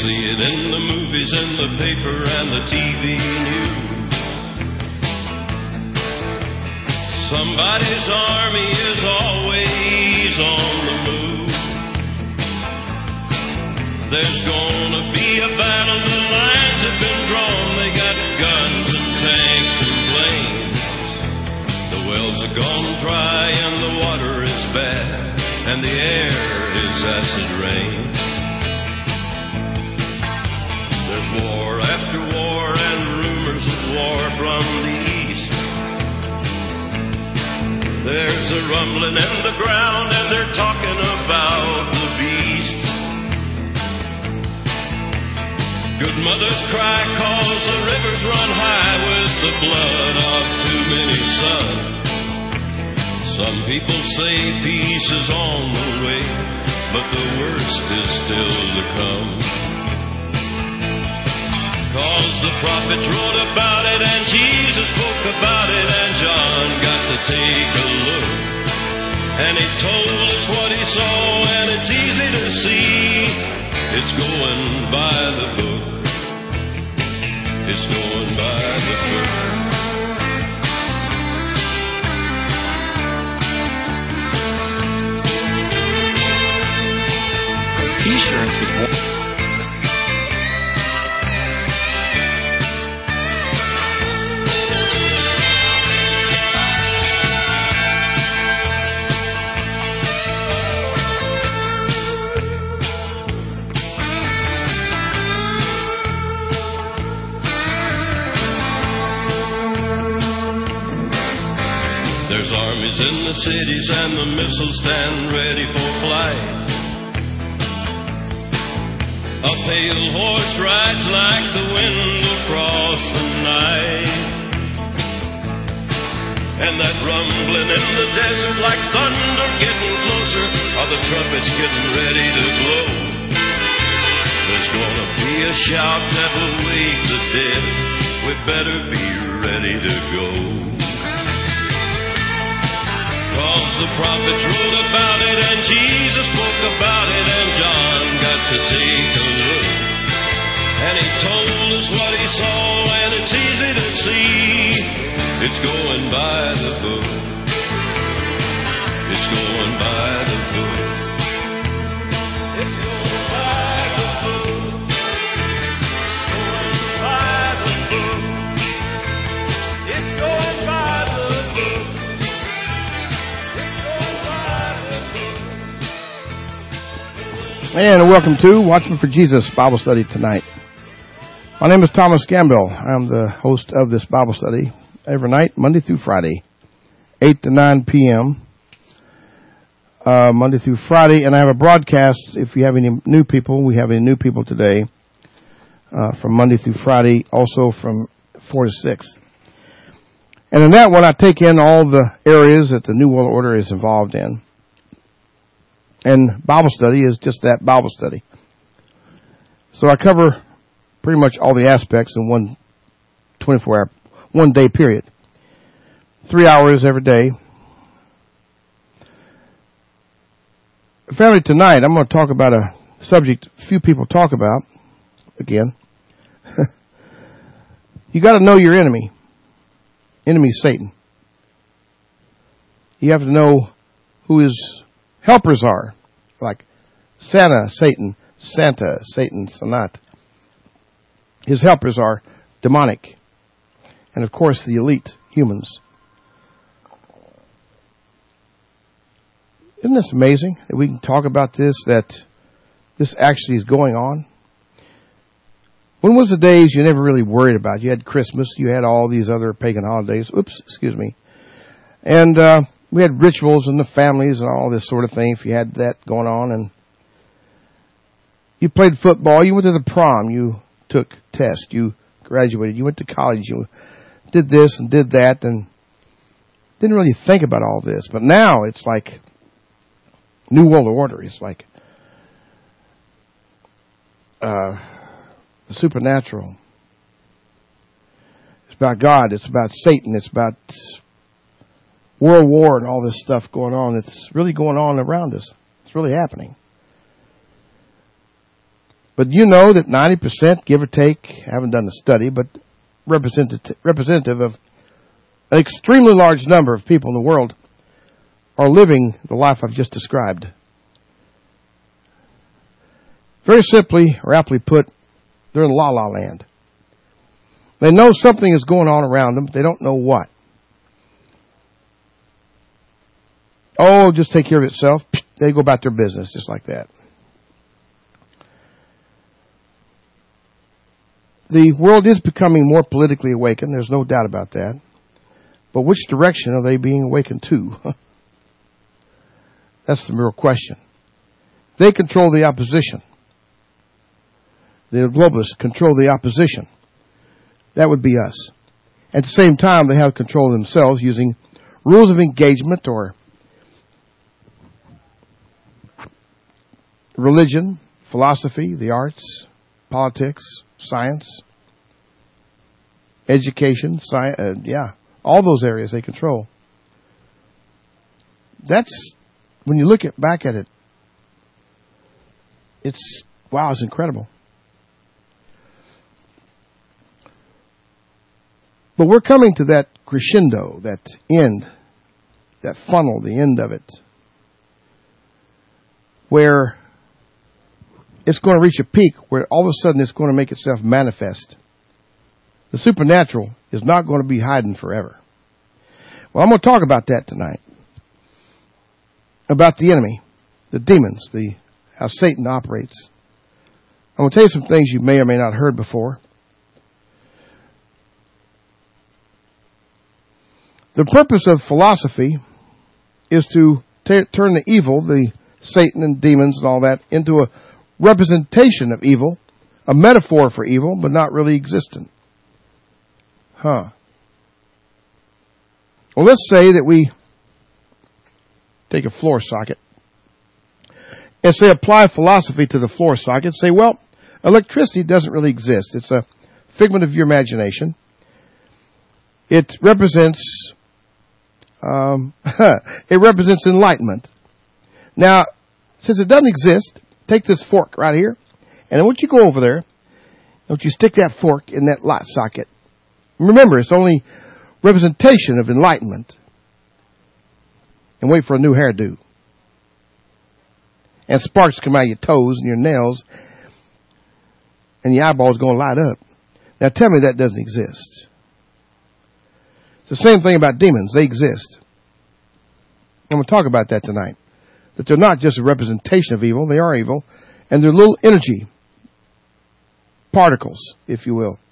see it in the movies, in the paper, and the TV news. Somebody's army is always on the move. There's gonna be a battle, the lines have been drawn. They got guns and tanks and planes. The wells are gone dry and the water is bad, and the air is acid rain. There's war after war and rumors of war from the east. There's a rumbling in the ground and they're talking about the beast. Good mothers cry 'cause the rivers run high with the blood of too many sons. Some people say peace is on the way, but the worst is still to come. 'Cause the prophets wrote about it and Jesus spoke about it, and John got to take a look. And he told us what he saw, and it's easy to see. It's going by the book. It's going by the book. T-shirts was born. There's armies in the cities and the missiles stand ready for flight. A pale horse rides like the wind across the night. And that rumbling in the desert like thunder getting closer, are the trumpets getting ready to blow. There's gonna be a shout that will wake the dead. We better be ready to go. 'Cause the prophets wrote about it and Jesus spoke about it, and John got to take a look. And he told us what he saw, and it's easy to see. It's going by the book. It's going by the book. It's going by the book. Going by the book. It's going by the book. And welcome to Watchman for Jesus Bible Study tonight. My name is Thomas Gamble. I'm the host of this Bible study every night, Monday through Friday, 8 to 9 p.m., Monday through Friday. And I have a broadcast, if you have any new people, we have any new people today, from Monday through Friday, also from 4 to 6. And in that one, I take in all the areas that the New World Order is involved in. And Bible study is just that, Bible study. So I cover pretty much all the aspects in one 24-hour, one-day period. 3 hours every day. Family, tonight I'm going to talk about a subject few people talk about. Again. You got to know your enemy. Enemy is Satan. You have to know who his helpers are, like Santa, Satan, Sanat. His helpers are demonic. And of course the elite humans. Isn't this amazing that we can talk about this, that this actually is going on? When was the days you never really worried about? You had Christmas, you had all these other pagan holidays. And we had rituals in the families and all this sort of thing, if you had that going on. And you played football, you went to the prom, you took tests, you graduated, you went to college, you did this and did that, and didn't really think about all this. But now it's like New World Order. It's like the supernatural. It's about God. It's about Satan. It's about World War and all this stuff going on. It's really going on around us. It's really happening. But you know that 90%, give or take, I haven't done the study, but representative of an extremely large number of people in the world are living the life I've just described. Very simply, or aptly put, they're in la-la land. They know something is going on around them, but they don't know what. Oh, just take care of itself. They go about their business just like that. The world is becoming more politically awakened. There's no doubt about that. But which direction are they being awakened to? That's the real question. They control the opposition. The globalists control the opposition. That would be us. At the same time, they have control of themselves using rules of engagement or religion, philosophy, the arts, politics, science, education, all those areas they control. That's, when you look back at it, it's incredible. But we're coming to that crescendo, that end, that funnel, the end of it, where it's going to reach a peak where all of a sudden it's going to make itself manifest. The supernatural is not going to be hiding forever. Well, I'm going to talk about that tonight. About the enemy, the demons, how Satan operates. I'm going to tell you some things you may or may not have heard before. The purpose of philosophy is to turn the evil, the Satan and demons and all that, into a representation of evil, a metaphor for evil, but not really existent. Well, let's say that we take a floor socket and say apply philosophy to the floor socket. Say, well, electricity doesn't really exist. It's a figment of your imagination. It represents enlightenment. Now, since it doesn't exist, take this fork right here, and I want you to go over there. I want you to stick that fork in that light socket. Remember, it's only representation of enlightenment. And wait for a new hairdo. And sparks come out of your toes and your nails, and your eyeballs going to light up. Now tell me that doesn't exist. It's the same thing about demons. They exist. And we'll talk about that tonight. That they're not just a representation of evil. They are evil. And they're little energy particles, if you will.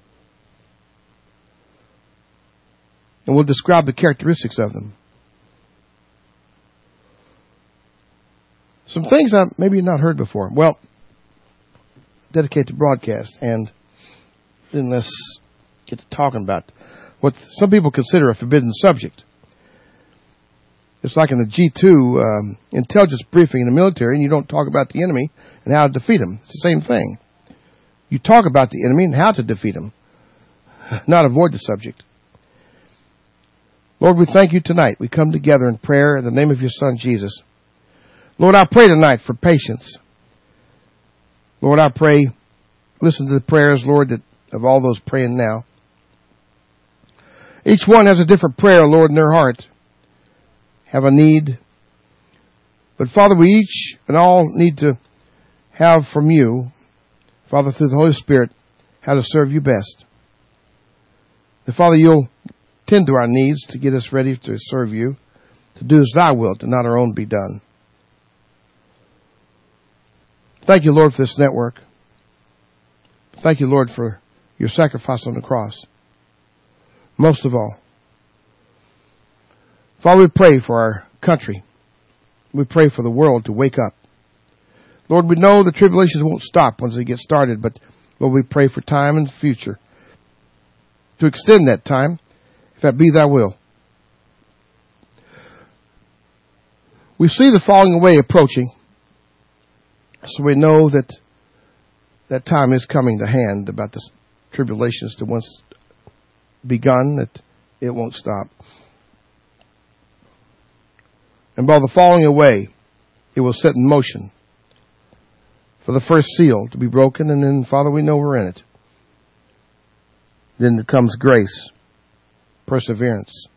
And we'll describe the characteristics of them. Some things I maybe not heard before. Well, dedicate the broadcast, and then let's get to talking about what some people consider a forbidden subject. It's like in the G2 intelligence briefing in the military, and you don't talk about the enemy and how to defeat him. It's the same thing. You talk about the enemy and how to defeat him, not avoid the subject. Lord, we thank you tonight. We come together in prayer in the name of your Son, Jesus. Lord, I pray tonight for patience. Lord, I pray, listen to the prayers, Lord, of all those praying now. Each one has a different prayer, Lord, in their heart. Have a need. But Father, we each and all need to have from you, Father, through the Holy Spirit, how to serve you best. That, Father, you'll tend to our needs to get us ready to serve you, to do as thy will, to not our own be done. Thank you, Lord, for this network. Thank you, Lord, for your sacrifice on the cross. Most of all, Father, we pray for our country. We pray for the world to wake up. Lord, we know the tribulations won't stop once they get started, but Lord, we pray for time in the future to extend that time, if that be thy will. We see the falling away approaching, so we know that that time is coming to hand, about the tribulations to once begun, that it won't stop. And by the falling away, it will set in motion for the first seal to be broken, and then, Father, we know we're in it. Then there comes grace, perseverance.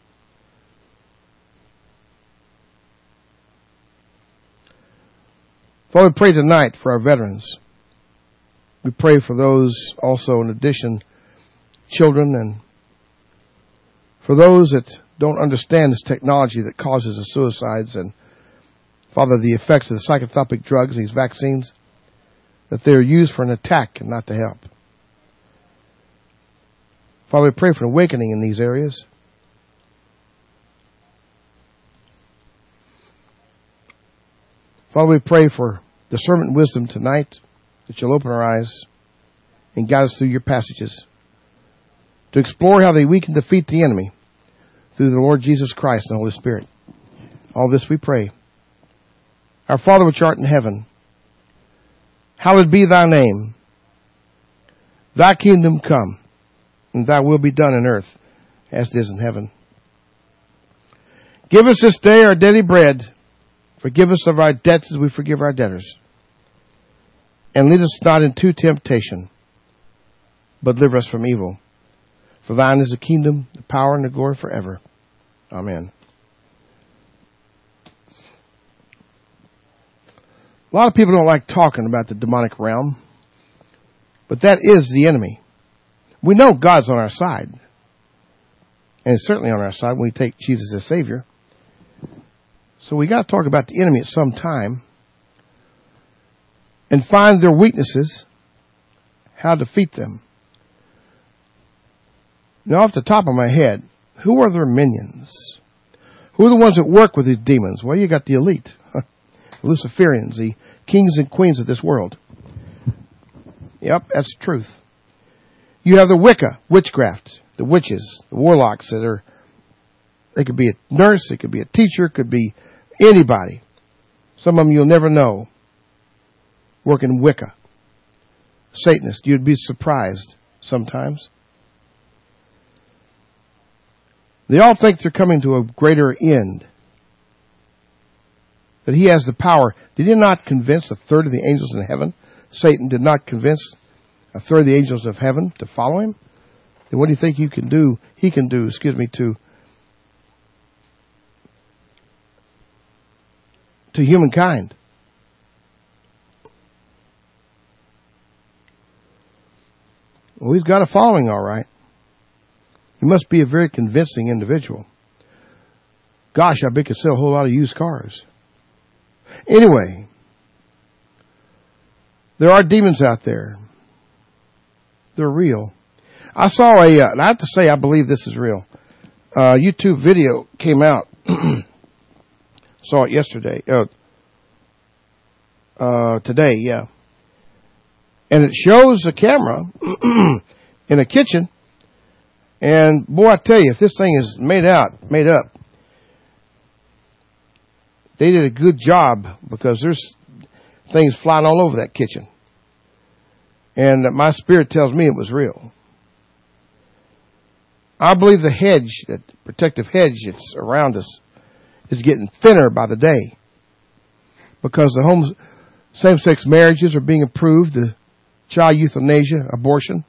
Father, we pray tonight for our veterans. We pray for those also, in addition, children, and for those that don't understand this technology that causes the suicides, and, Father, the effects of the psychotropic drugs, these vaccines, that they are used for an attack and not to help. Father, we pray for an awakening in these areas. Father, we pray for discernment and wisdom tonight, that you'll open our eyes and guide us through your passages to explore how we can defeat the enemy through the Lord Jesus Christ and the Holy Spirit. All this we pray. Our Father which art in heaven, hallowed be thy name. Thy kingdom come, and thy will be done on earth as it is in heaven. Give us this day our daily bread. Forgive us of our debts as we forgive our debtors. And lead us not into temptation, but deliver us from evil. For thine is the kingdom, the power, and the glory forever. Amen. A lot of people don't like talking about the demonic realm, but that is the enemy. We know God's on our side, and it's certainly on our side when we take Jesus as Savior. So we got to talk about the enemy at some time and find their weaknesses, how to defeat them. Now, off the top of my head, who are their minions? Who are the ones that work with these demons? Well, you got the elite, the Luciferians, the kings and queens of this world. Yep, that's the truth. You have the Wicca, witchcraft, the witches, the warlocks that are, they could be a nurse, it could be a teacher, it could be anybody. Some of them you'll never know working Wicca. Satanist, you'd be surprised sometimes. They all think they're coming to a greater end. That he has the power. Did he not convince a third of the angels in heaven? Satan did not convince a third of the angels of heaven to follow him? Then what do you think you can do? He can do, to humankind. Well, he's got a following, all right. He must be a very convincing individual. Gosh, I bet he could sell a whole lot of used cars. Anyway, there are demons out there. They're real. I saw and I have to say I believe this is real. YouTube video came out. Saw it yesterday. Today, yeah. And it shows a camera in a kitchen. And boy, I tell you, if this thing is made up, they did a good job because there's things flying all over that kitchen. And my spirit tells me it was real. I believe the hedge, that protective hedge that's around us, is getting thinner by the day. Because the same-sex marriages are being approved, the child euthanasia, abortion,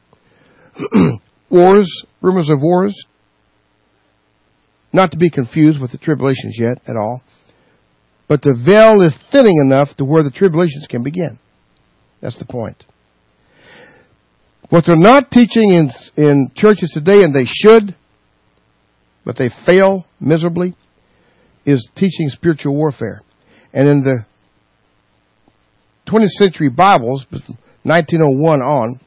wars, rumors of wars. Not to be confused with the tribulations yet at all. But the veil is thinning enough to where the tribulations can begin. That's the point. What they're not teaching in churches today, and they should, but they fail miserably, is teaching spiritual warfare. And in the 20th century Bibles, 1901 on,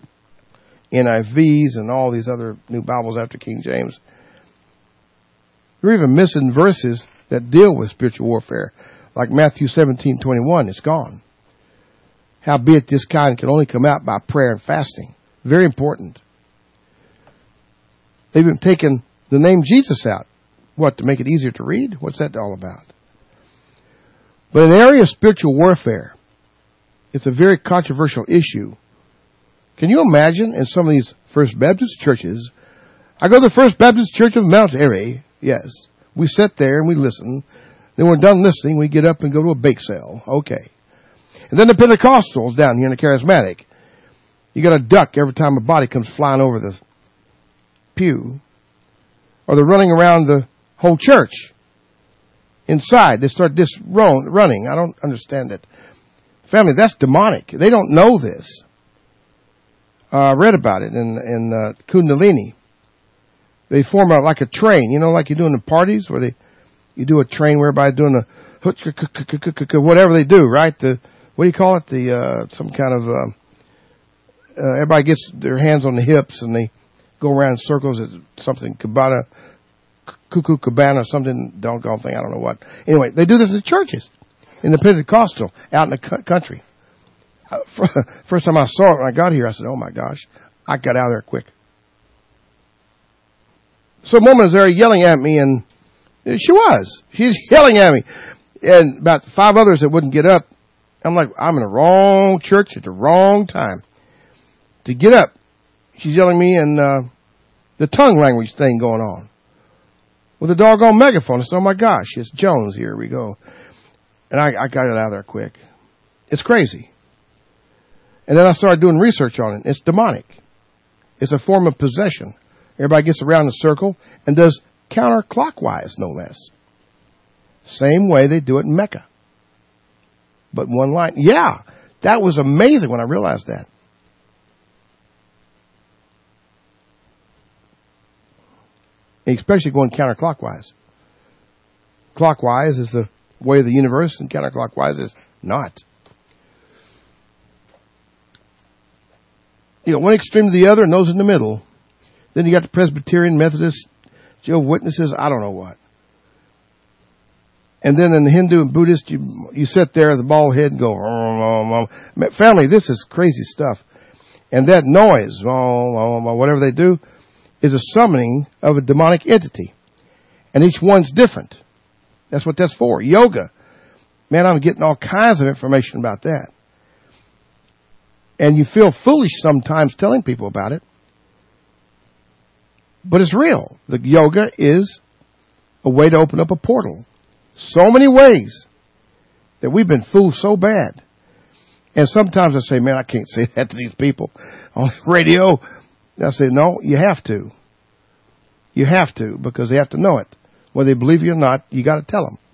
NIVs and all these other new Bibles after King James, they're even missing verses that deal with spiritual warfare. Like Matthew 17:21, it's gone. Howbeit this kind can only come out by prayer and fasting. Very important. They've even taken the name Jesus out. What, to make it easier to read? What's that all about? But in the area of spiritual warfare, it's a very controversial issue. Can you imagine in some of these First Baptist churches, I go to the First Baptist Church of Mount Airy, yes. We sit there and we listen. Then we're done listening, we get up and go to a bake sale. Okay. And then the Pentecostals down here in the Charismatic. You got to duck every time a body comes flying over the pew. Or they're running around the whole church. Inside, they start running. I don't understand it. Family, that's demonic. They don't know this. I read about it in Kundalini. They form out like a train, like you do in the parties where you do a train where everybody's doing the whatever they do, right? What do you call it? Some kind of everybody gets their hands on the hips and they go around in circles at something cuckoo cabana, something doggone thing, I don't know what. Anyway, they do this in churches, in the Pentecostal, out in the country. First time I saw it when I got here, I said, oh my gosh, I got out of there quick. Some woman was there yelling at me, and she's yelling at me. And about 5 others that wouldn't get up. I'm like, I'm in the wrong church at the wrong time to get up. She's yelling at me, and the tongue language thing going on with a doggone megaphone. I said, oh my gosh, it's Jones. Here we go. And I got it out of there quick. It's crazy. And then I started doing research on it. It's demonic. It's a form of possession. Everybody gets around in a circle and does counterclockwise, no less. Same way they do it in Mecca. But one line. Yeah, that was amazing when I realized that. Especially going counterclockwise. Clockwise is the way of the universe, and counterclockwise is not. One extreme to the other, and those in the middle. Then you got the Presbyterian, Methodist, Jehovah's Witnesses, I don't know what. And then in the Hindu and Buddhist, you sit there, the bald head, and go, family, this is crazy stuff. And that noise, whatever they do, is a summoning of a demonic entity. And each one's different. That's what that's for. Yoga. Man, I'm getting all kinds of information about that. And you feel foolish sometimes telling people about it. But it's real. The yoga is a way to open up a portal. So many ways that we've been fooled so bad. And sometimes I say, man, I can't say that to these people on the radio. I say, no, you have to. You have to, because they have to know it. Whether they believe you or not, you got to tell them.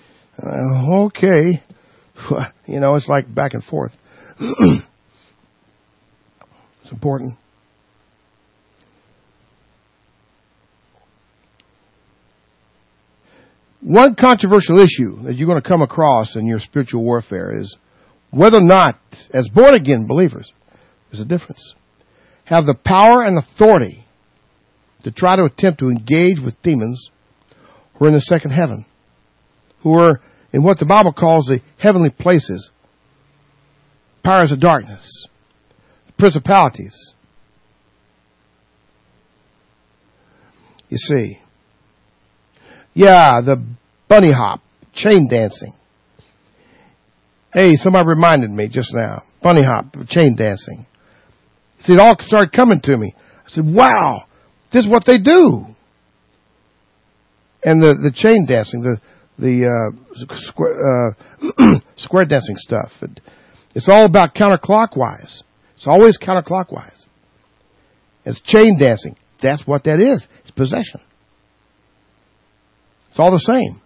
Okay. It's like back and forth. It's important. One controversial issue that you're going to come across in your spiritual warfare is whether or not, as born-again believers, there's a difference, have the power and authority to try to attempt to engage with demons who are in the second heaven, who are in what the Bible calls the heavenly places, powers of darkness, principalities. You see. Yeah, the bunny hop, chain dancing. Hey, somebody reminded me just now. Bunny hop, chain dancing. See, it all started coming to me. I said, wow, this is what they do. And the chain dancing, the square dancing stuff. It's all about counterclockwise. It's always counterclockwise. It's chain dancing. That's what that is. It's possession. It's all the same.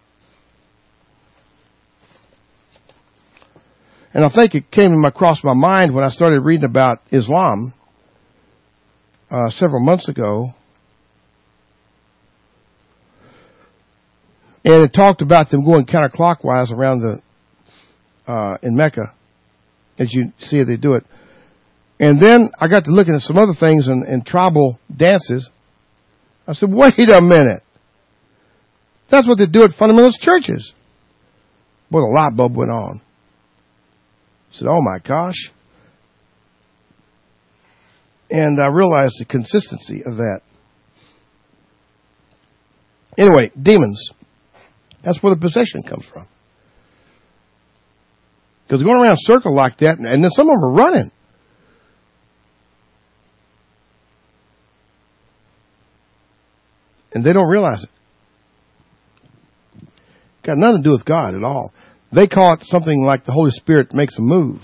And I think it came across my mind when I started reading about Islam several months ago. And it talked about them going counterclockwise around in Mecca. As you see they do it. And then I got to looking at some other things in tribal dances. I said, wait a minute. That's what they do at fundamentalist churches. Boy, the light bulb went on. I said, oh my gosh. And I realized the consistency of that. Anyway, demons. That's where the possession comes from. Because going around a circle like that, and then some of them are running. And they don't realize it. Got nothing to do with God at all. They call it something like the Holy Spirit makes a move.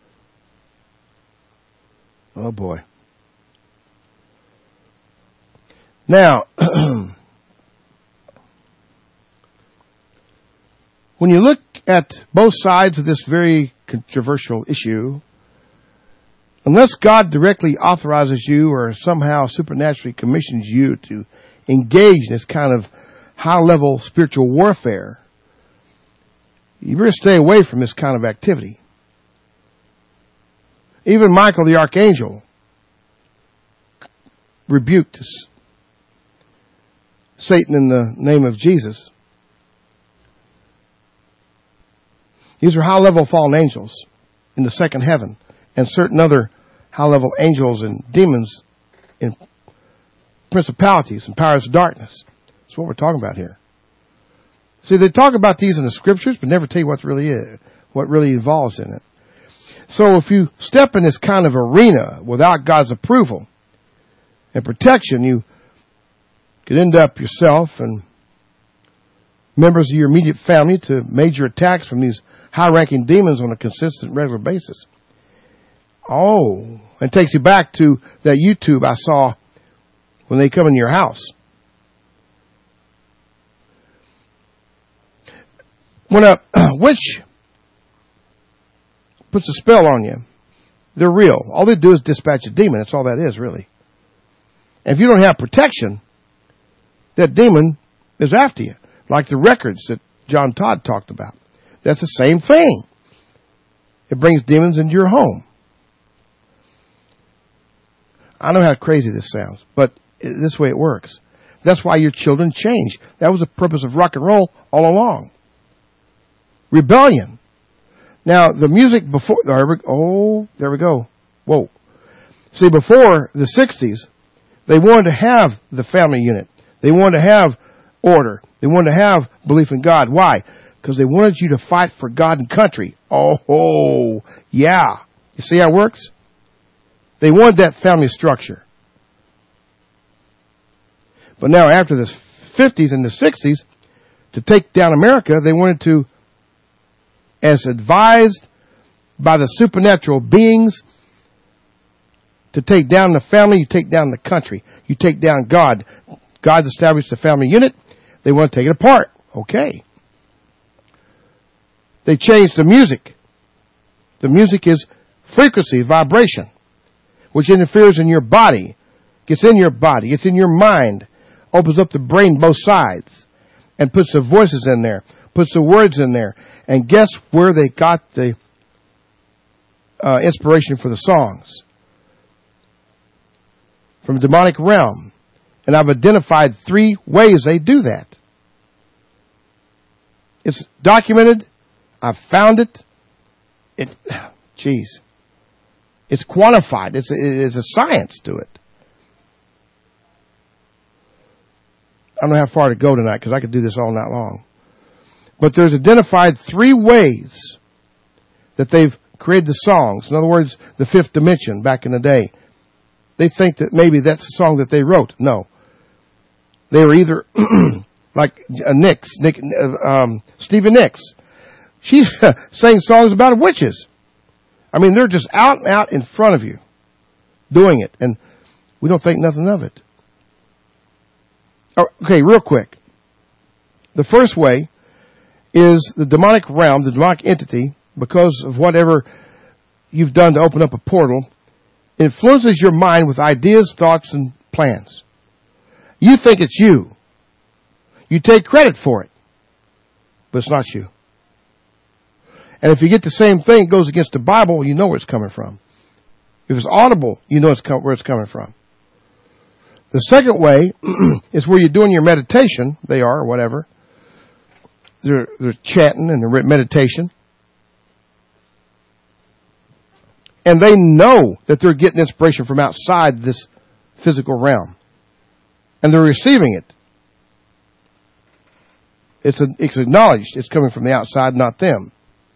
Oh boy. Now, when you look at both sides of this very controversial issue, unless God directly authorizes you or somehow supernaturally commissions you to engage in this kind of high-level spiritual warfare, you better stay away from this kind of activity. Even Michael the archangel rebuked Satan in the name of Jesus. These are high-level fallen angels in the second heaven, and certain other high-level angels and demons in principalities and powers of darkness. That's what we're talking about here. See, they talk about these in the scriptures, but never tell you what really involves in it. So if you step in this kind of arena without God's approval and protection, you could end up yourself and members of your immediate family to major attacks from these high-ranking demons on a consistent, regular basis. Oh, it takes you back to that YouTube I saw when they come in your house. When a witch puts a spell on you, they're real. All they do is dispatch a demon. That's all that is, really. And if you don't have protection, that demon is after you. Like the records that John Todd talked about. That's the same thing. It brings demons into your home. I know how crazy this sounds, but this way it works. That's why your children change. That was the purpose of rock and roll all along. Rebellion. Now, the music before... there we go. Whoa. See, before the 60s, they wanted to have the family unit. They wanted to have order. They wanted to have belief in God. Why? Because they wanted you to fight for God and country. Oh, yeah. You see how it works? They wanted that family structure. But now after the 50s and the 60s, to take down America, they wanted to, as advised by the supernatural beings, to take down the family, you take down the country. You take down God. God established the family unit. They want to take it apart. Okay. They changed the music. The music is frequency, vibration, which interferes in your body, gets in your body, gets in your mind, opens up the brain both sides, and puts the voices in there, puts the words in there. And guess where they got the inspiration for the songs? From the demonic realm. And I've identified 3 ways they do that. It's documented. I've found it. It's quantified. It's a science to it. I don't know how far to go tonight because I could do this all night long. But there's identified 3 ways that they've created the songs. In other words, the 5th dimension back in the day. They think that maybe that's the song that they wrote. No. They were either like Stevie Nicks. She sang songs about witches. I mean, they're just out and out in front of you doing it. And we don't think nothing of it. Okay, real quick. The first way is the demonic realm, the demonic entity, because of whatever you've done to open up a portal, influences your mind with ideas, thoughts, and plans. You think it's you. You take credit for it. But it's not you. And if you get the same thing, it goes against the Bible, you know where it's coming from. If it's audible, you know where it's coming from. The second way is where you're doing your meditation. They are, or whatever. They're chanting and they're meditation. And they know that they're getting inspiration from outside this physical realm. And they're receiving it. It's acknowledged it's coming from the outside, not them.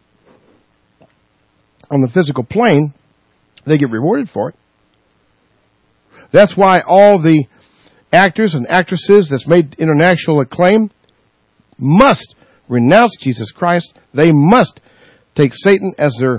On the physical plane, they get rewarded for it. That's why all the actors and actresses that's made international acclaim must renounce Jesus Christ, they must take Satan as their,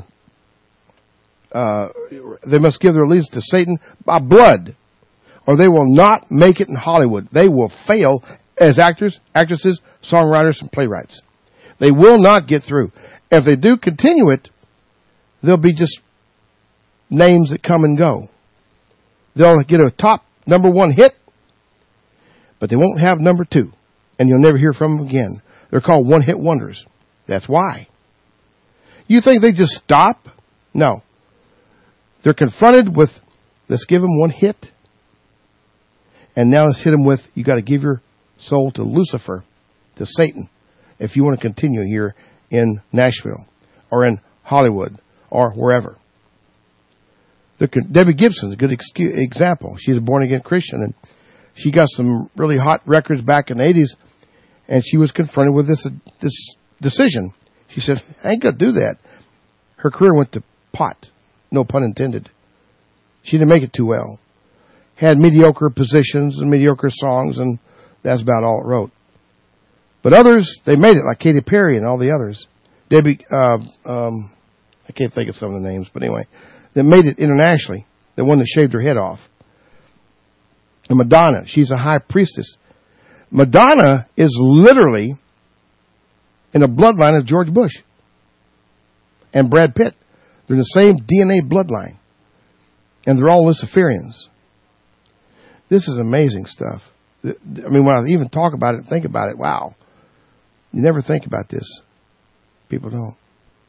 they must give their allegiance to Satan by blood, or they will not make it in Hollywood. They will fail as actors, actresses, songwriters, and playwrights. They will not get through. If they do continue it, they'll be just names that come and go. They'll get a top number 1 hit, but they won't have number 2, and you'll never hear from them again. They're called one-hit wonders. That's why. You think they just stop? No. They're confronted with, let's give them 1 hit, and now let's hit them with, you got to give your soul to Lucifer, to Satan, if you want to continue here in Nashville or in Hollywood or wherever. Debbie Gibson's a good example. She's a born-again Christian, and she got some really hot records back in the 80s, and she was confronted with this decision. She said, I ain't going to do that. Her career went to pot, no pun intended. She didn't make it too well. Had mediocre positions and mediocre songs, and that's about all it wrote. But others, they made it, like Katy Perry and all the others. Debbie, I can't think of some of the names, but anyway, that made it internationally. The one that shaved her head off. And Madonna, she's a high priestess. Madonna is literally in a bloodline of George Bush and Brad Pitt. They're in the same DNA bloodline. And they're all Luciferians. This is amazing stuff. I mean, when I even talk about it and think about it, wow. You never think about this. People don't.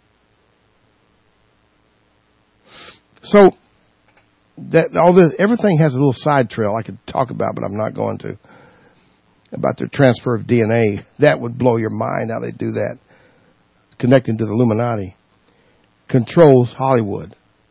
So, everything has a little side trail I could talk about, but I'm not going to. About the transfer of DNA. That would blow your mind how they do that. Connecting to the Illuminati. Controls Hollywood.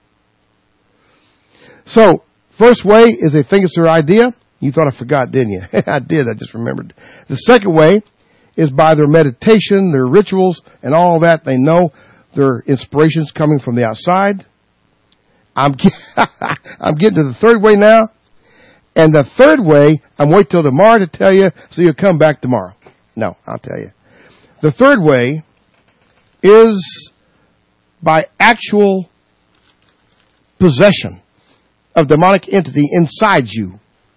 So, first way is they think it's their idea. You thought I forgot, didn't you? I did. I just remembered. The second way is by their meditation, their rituals, and all that. They know their inspirations coming from the outside. I'm getting to the third way now. And the third way, I'm waiting till tomorrow to tell you, so you'll come back tomorrow. No, I'll tell you. The third way is by actual possession of demonic entity inside you.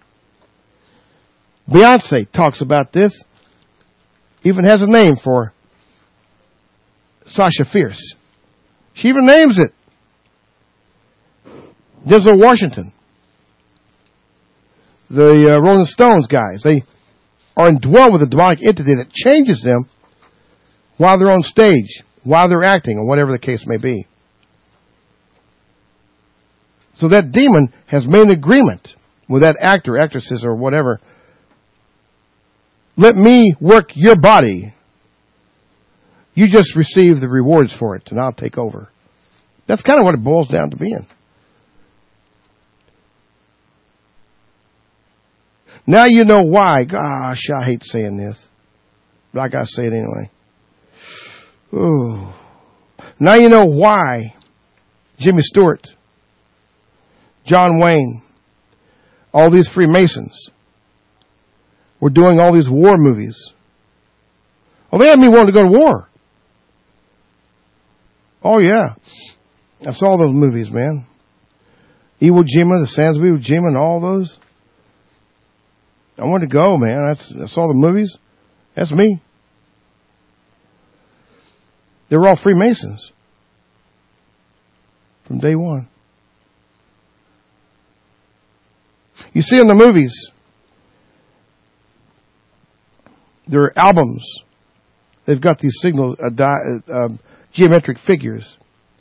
Beyonce talks about this. Even has a name for Sasha Fierce. She even names it. Denzel Washington. The Rolling Stones guys. They are indwelled with a demonic entity that changes them while they're on stage, while they're acting, or whatever the case may be. So that demon has made an agreement with that actor, actresses, or whatever. Let me work your body. You just receive the rewards for it, and I'll take over. That's kind of what it boils down to being. Now you know why. Gosh, I hate saying this, but I got to say it anyway. Ooh. Now you know why Jimmy Stewart, John Wayne, all these Freemasons were doing all these war movies. Well, they had me wanting to go to war. Oh, yeah. I saw those movies, man. Iwo Jima, the Sands of Iwo Jima, and all those. I wanted to go, man. I saw the movies. That's me. They were all Freemasons from day one. You see in the movies, their albums, they've got these geometric figures.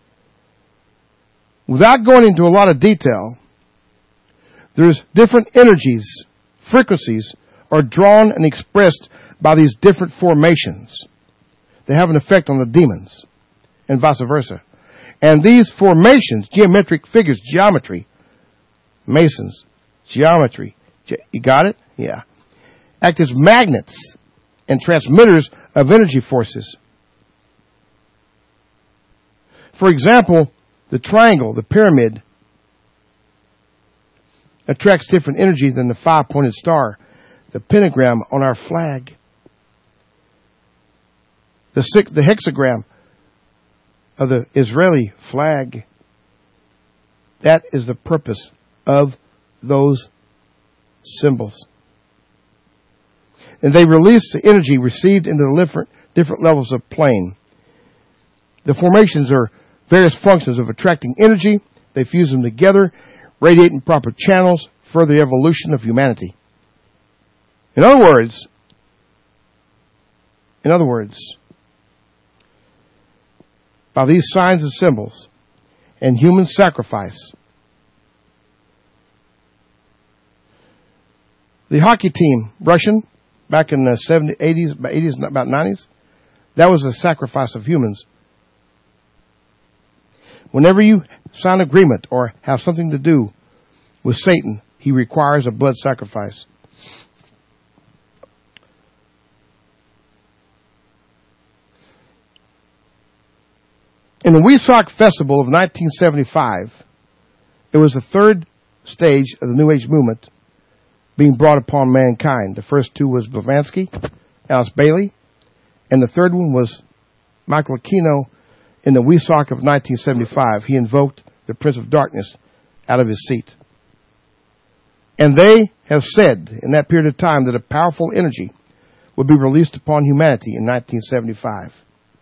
Without going into a lot of detail, there's different energies, frequencies are drawn and expressed by these different formations. They have an effect on the demons and vice versa. And these formations, geometric figures, geometry, Masons, geometry, you got it? Yeah. Act as magnets and transmitters of energy forces. For example, the triangle, the pyramid, attracts different energy than the five-pointed star, the pentagram on our flag. the hexagram of the Israeli flag. That is the purpose of those symbols. And they release the energy received into the different levels of plane. The formations are various functions of attracting energy. They fuse them together, radiating proper channels, further evolution of humanity. In other words, by these signs and symbols and human sacrifice, the hockey team, Russian, back in the 70s, 80s, about 90s, that was a sacrifice of humans. Whenever you sign agreement or have something to do with Satan, he requires a blood sacrifice. In the Wesak Festival of 1975, it was the third stage of the New Age movement being brought upon mankind. The first two was Blavatsky, Alice Bailey, and the third one was Michael Aquino. In the Wesak of 1975, he invoked the Prince of Darkness out of his seat. And they have said in that period of time that a powerful energy would be released upon humanity in 1975.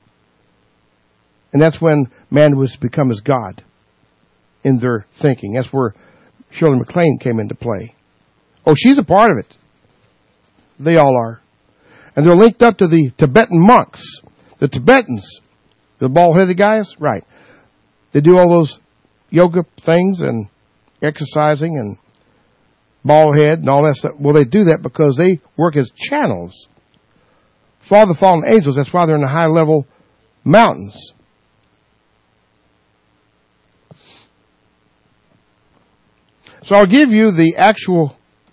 And that's when man was to become as God in their thinking. That's where Shirley MacLaine came into play. Oh, she's a part of it. They all are. And they're linked up to the Tibetan monks. The Tibetans, the bald-headed guys, right. They do all those yoga things and exercising and bald head and all that stuff. Well, they do that because they work as channels for the fallen angels. That's why they're in the high-level mountains. So I'll give you the actual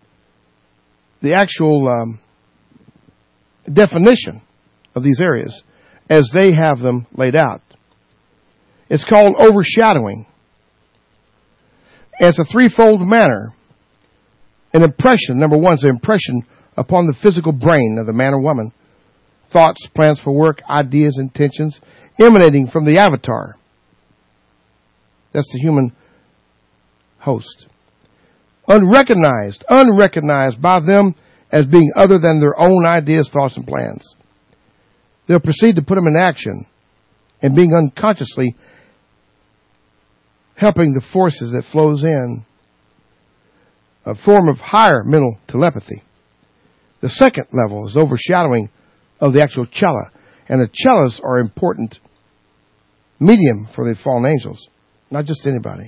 definition of these areas as they have them laid out. It's called overshadowing. It's a threefold manner. An impression, number one, is an impression upon the physical brain of the man or woman. Thoughts, plans for work, ideas, intentions, emanating from the avatar. That's the human host. Unrecognized by them as being other than their own ideas, thoughts, and plans. They'll proceed to put them in action and being unconsciously helping the forces that flows in, a form of higher mental telepathy. The second level is overshadowing of the actual cella, and the cellas are important medium for the fallen angels, not just anybody.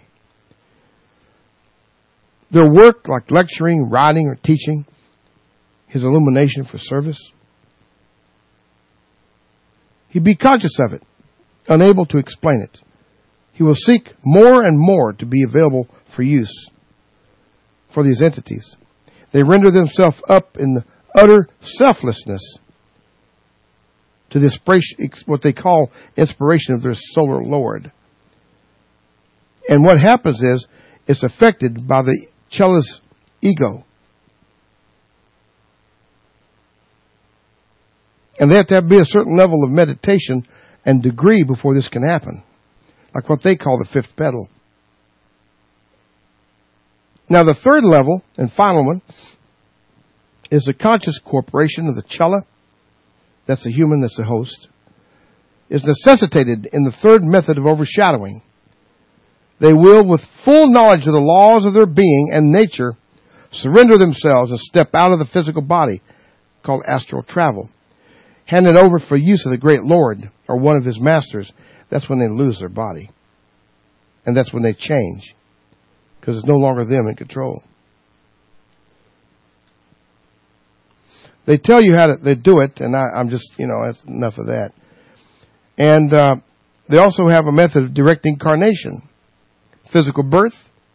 Their work, like lecturing, writing, or teaching, his illumination for service. He'd be conscious of it, unable to explain it. He will seek more and more to be available for use for these entities. They render themselves up in the utter selflessness to this, what they call inspiration of their solar lord. And what happens is, it's affected by the cella's ego. And they have to be a certain level of meditation and degree before this can happen. Like what they call the fifth pedal. Now the third level and final one is the conscious corporation of the cella. That's the human, that's the host. Is necessitated in the third method of overshadowing. They will, with full knowledge of the laws of their being and nature, surrender themselves and step out of the physical body, called astral travel. Hand it over for use of the great Lord or one of his masters. That's when they lose their body. And that's when they change. Because it's no longer them in control. They tell you how they do it, and I'm just, that's enough of that. And they also have a method of direct incarnation. Physical birth.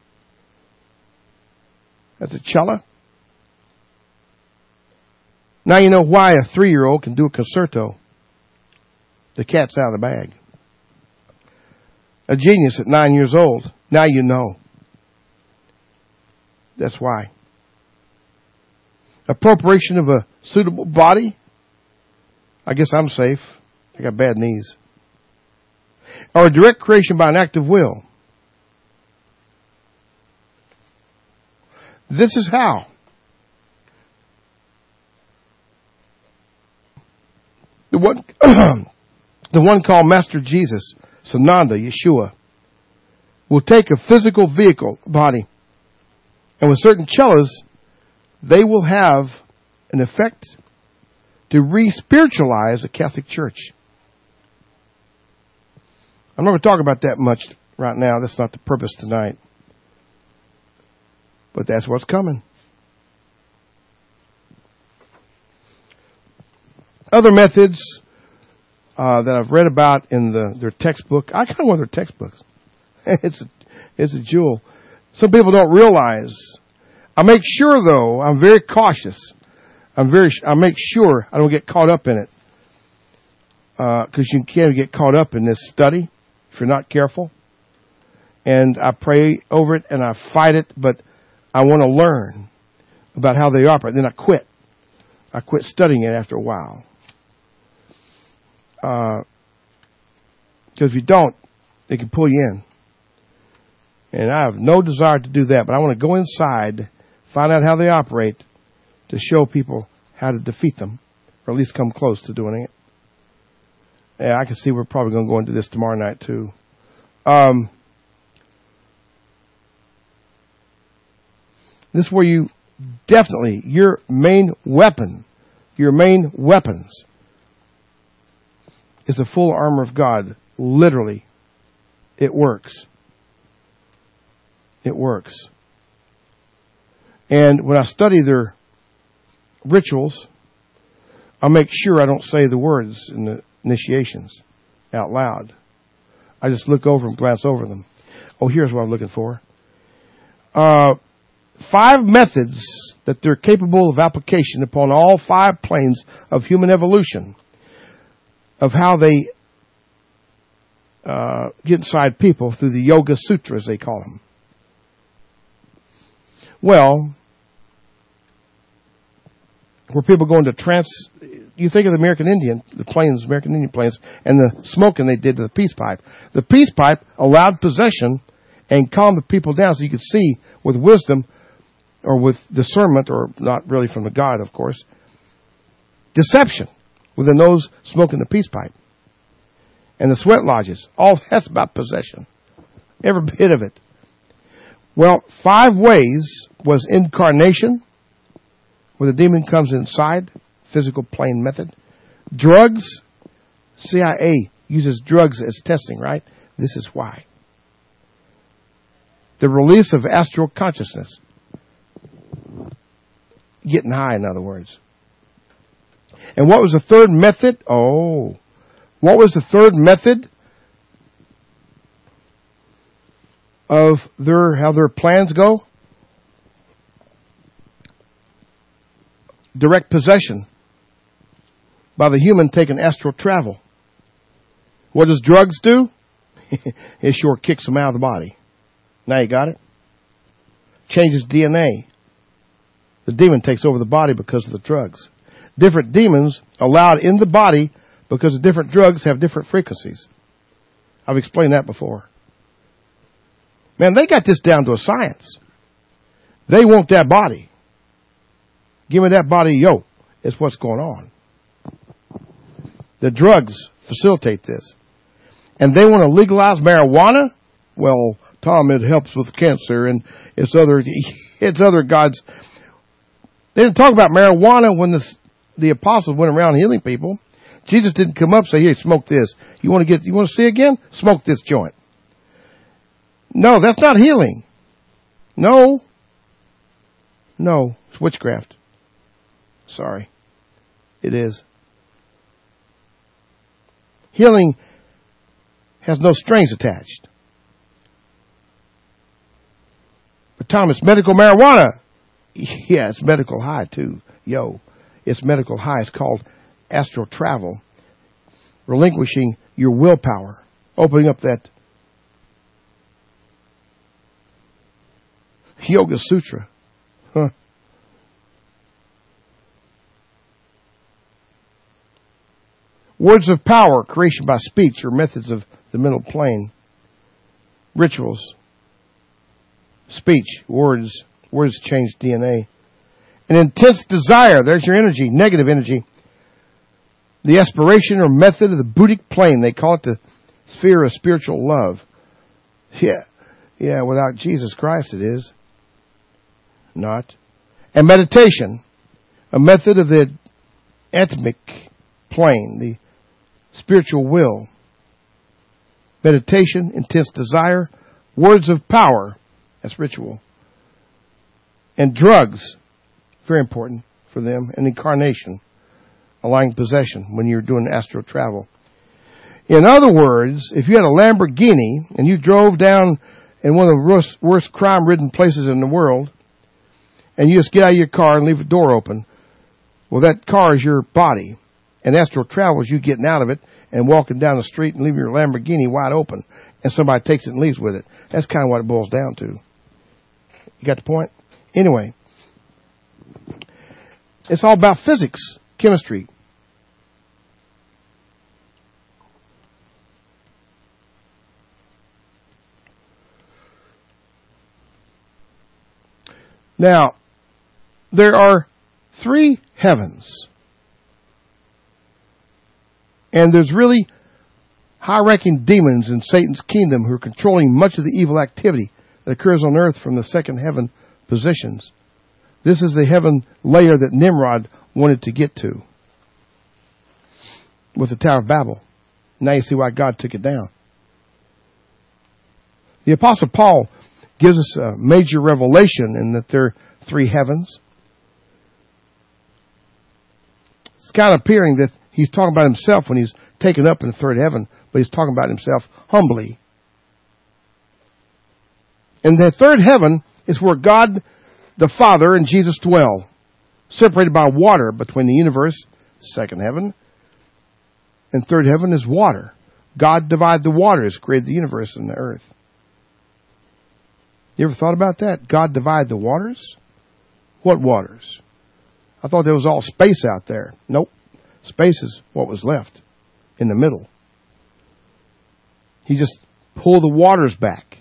That's a cella. Now you know why a 3-year-old can do a concerto. The cat's out of the bag. A genius at 9 years old. Now you know. That's why. Appropriation of a suitable body. I guess I'm safe. I got bad knees. Or a direct creation by an act of will. This is how. The one called Master Jesus, Sananda, Yeshua, will take a physical vehicle, body, and with certain cellos, they will have an effect to re-spiritualize the Catholic Church. I'm not going to talk about that much right now. That's not the purpose tonight. But that's what's coming. Other methods that I've read about in their textbook. I kind of want their textbooks. It's a jewel. Some people don't realize. I make sure, though, I'm very cautious. I make sure I don't get caught up in it. Because you can get caught up in this study if you're not careful. And I pray over it and I fight it, but I want to learn about how they operate. Then I quit. I quit studying it after a while. Because if you don't, it can pull you in. And I have no desire to do that, but I want to go inside, find out how they operate, to show people how to defeat them, or at least come close to doing it. Yeah, I can see we're probably going to go into this tomorrow night, too. This is where you definitely, your main weapons is the full armor of God. Literally. It works. It works. And when I study their rituals, I make sure I don't say the words in the initiations out loud. I just look over them, glance over them. Oh, here's what I'm looking for. 5 methods that they're capable of application upon all 5 planes of human evolution, of how they get inside people through the Yoga Sutras, they call them. Well, where people go into trance, you think of the American Indian planes, and the smoking they did to the peace pipe. The peace pipe allowed possession and calmed the people down so you could see with wisdom or with discernment, or not really from the God, of course, deception within those smoking the peace pipe. And the sweat lodges, all that's about possession. Every bit of it. Well, 5 ways was incarnation, where the demon comes inside, physical plane method. Drugs, CIA uses drugs as testing, right? This is why. The release of astral consciousness. Getting high, in other words. And what was the third method? What was the third method of how their plans go? Direct possession by the human taking astral travel. What does drugs do? It sure kicks them out of the body. Now you got it? Changes DNA. The demon takes over the body because of the drugs. Different demons allowed in the body because the different drugs have different frequencies. I've explained that before. Man, they got this down to a science. They want that body. Give me that body, yo. It's what's going on. The drugs facilitate this. And they want to legalize marijuana? Well, Tom, it helps with cancer and it's other gods. They didn't talk about marijuana when the apostles went around healing people. Jesus didn't come up and say, here, smoke this. You want to see again? Smoke this joint. No, that's not healing. No, it's witchcraft. Sorry. It is. Healing has no strings attached. But Tom, it's medical marijuana. Yeah, it's medical high too. It's medical high. It's called astral travel. Relinquishing your willpower. Opening up that Yoga Sutra. Words of power, creation by speech, or methods of the mental plane. Rituals, speech, words. Words change DNA. An intense desire, there's your energy, negative energy. The aspiration or method of the Buddhic plane. They call it the sphere of spiritual love. Yeah, without Jesus Christ it is. Not. And meditation, a method of the atomic plane, the spiritual will. Meditation, intense desire, words of power, that's ritual. And drugs, very important for them, and incarnation, allowing possession when you're doing astral travel. In other words, if you had a Lamborghini and you drove down in one of the worst crime-ridden places in the world, and you just get out of your car and leave the door open, well, that car is your body. And astral travel is you getting out of it and walking down the street and leaving your Lamborghini wide open, and somebody takes it and leaves with it. That's kind of what it boils down to. You got the point? Anyway, it's all about physics, chemistry. Now, there are 3 heavens. And there's really high-ranking demons in Satan's kingdom who are controlling much of the evil activity that occurs on earth from the second heaven positions. This is the heaven layer that Nimrod wanted to get to with the Tower of Babel. Now you see why God took it down. The Apostle Paul gives us a major revelation in that there are 3 heavens. It's kind of appearing that he's talking about himself when he's taken up in the 3rd heaven, but he's talking about himself humbly. And the 3rd heaven is where God the Father and Jesus dwell, separated by water between the universe, 2nd heaven, and 3rd heaven is water. God divided the waters, created the universe and the earth. You ever thought about that? God divided the waters? What waters? I thought there was all space out there. Nope. Space is what was left in the middle. He just pulled the waters back.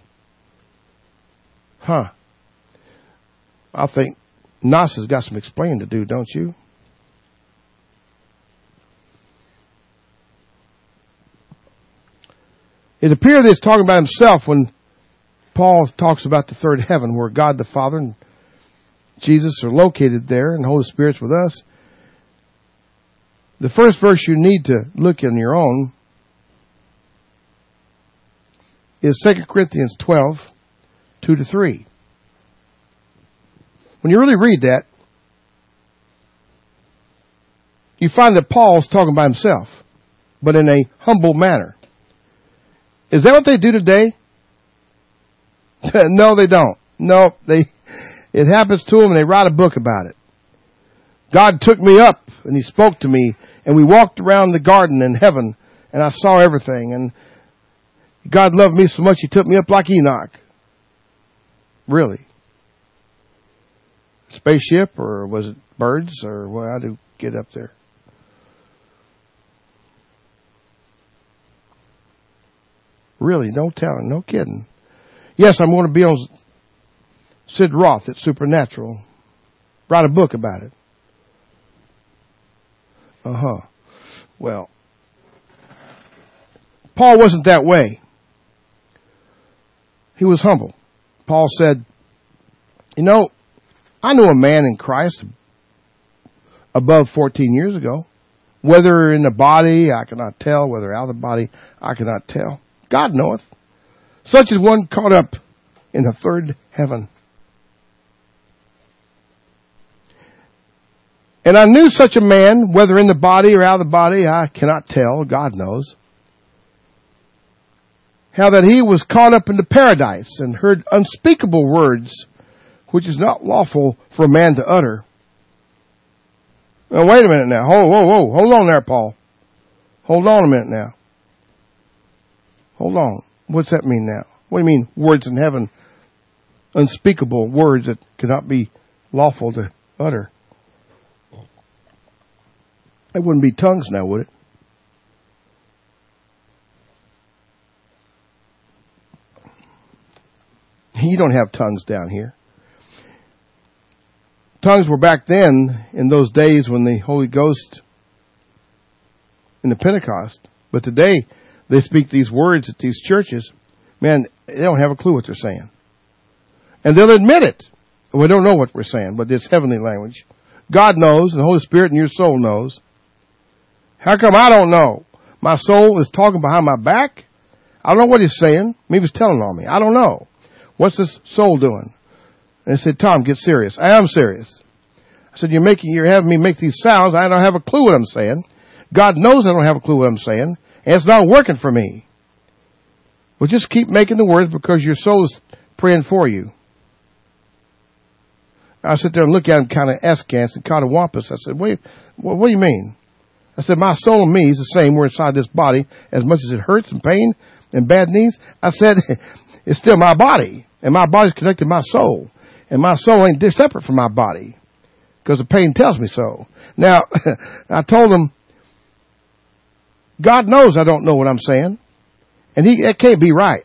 I think NASA's got some explaining to do, don't you? It appears that he's talking about himself when Paul talks about the 3rd heaven, where God the Father and Jesus are located there, and the Holy Spirit's with us. The first verse you need to look in your own is 2 Corinthians 12, 2-3. When you really read that, you find that Paul's talking about himself, but in a humble manner. Is that what they do today? No, they don't. No, it happens to them and they write a book about it. God took me up and He spoke to me and we walked around the garden in heaven and I saw everything and God loved me so much He took me up like Enoch. Really? Spaceship, or was it birds, or how to get up there? Really, no telling, no kidding. Yes, I'm going to be on Sid Roth at Supernatural. Write a book about it. Well, Paul wasn't that way. He was humble. Paul said, I knew a man in Christ above 14 years ago. Whether in the body, I cannot tell. Whether out of the body, I cannot tell. God knoweth. Such as one caught up in the 3rd heaven. And I knew such a man, whether in the body or out of the body, I cannot tell. God knows. How that he was caught up into paradise and heard unspeakable words, which is not lawful for a man to utter. Now, wait a minute now. Whoa. Hold on there, Paul. Hold on a minute now. Hold on. What's that mean now? What do you mean, words in heaven? Unspeakable words that cannot be lawful to utter. That wouldn't be tongues now, would it? You don't have tongues down here. Tongues were back then in those days when the Holy Ghost in the Pentecost. But today, they speak these words at these churches. Man, they don't have a clue what they're saying. And they'll admit it. We don't know what we're saying, but it's heavenly language. God knows, and the Holy Spirit in your soul knows. How come I don't know? My soul is talking behind my back. I don't know what he's saying. Maybe he's telling on me. I don't know. What's this soul doing? And they said, Tom, get serious. I am serious. I said, you're having me make these sounds. I don't have a clue what I'm saying. God knows I don't have a clue what I'm saying. And it's not working for me. Well, just keep making the words because your soul is praying for you. I sit there and look at him kind of askance and kind of wampus. I said, wait, what do you mean? I said, my soul and me is the same. We're inside this body. As much as it hurts and pain and bad knees, I said, it's still my body. And my body's connected to my soul. And my soul ain't separate from my body. Because the pain tells me so. Now, I told him, God knows I don't know what I'm saying. And that can't be right.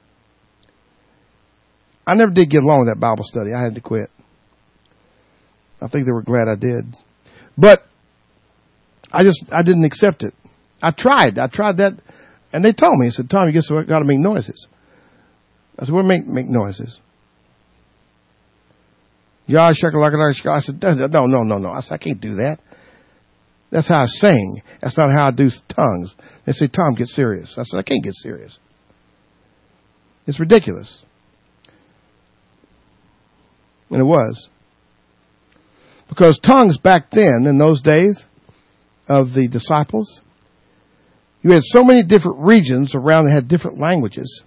I never did get along with that Bible study. I had to quit. I think they were glad I did. But I didn't accept it. I tried that. And they told me, they said, Tom, you just got to make noises. I said, well, make noises. I said, no. I said, I can't do that. That's how I sing. That's not how I do tongues. They say, Tom, get serious. I said, I can't get serious. It's ridiculous. And it was. Because tongues back then, in those days of the disciples, you had so many different regions around that had different languages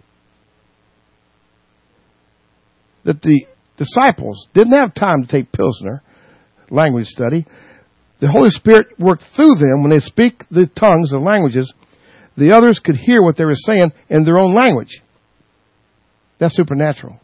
that the disciples didn't have time to take Pilsner language study. The Holy Spirit worked through them when they speak the tongues and languages. The others could hear what they were saying in their own language. That's supernatural.